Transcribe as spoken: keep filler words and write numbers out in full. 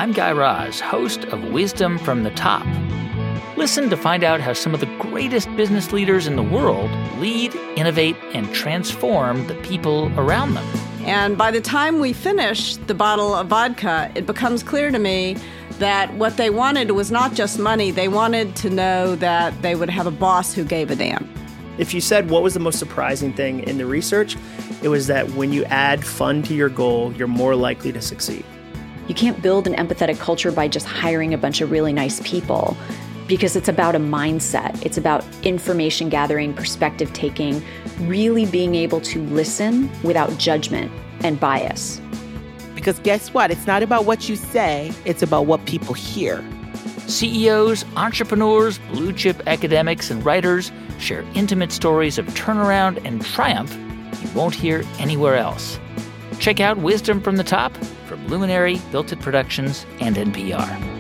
I'm Guy Raz, host of Wisdom from the Top. Listen to find out how some of the greatest business leaders in the world lead, innovate, and transform the people around them. And by the time we finish the bottle of vodka, it becomes clear to me that what they wanted was not just money. They wanted to know that they would have a boss who gave a damn. If you said what was the most surprising thing in the research, it was that when you add fun to your goal, you're more likely to succeed. You can't build an empathetic culture by just hiring a bunch of really nice people, because it's about a mindset. It's about information gathering, perspective taking, really being able to listen without judgment and bias. Because guess what? It's not about what you say, it's about what people hear. C E Os, entrepreneurs, blue-chip academics, and writers share intimate stories of turnaround and triumph you won't hear anywhere else. Check out Wisdom from the Top from Luminary, Built It Productions, and N P R.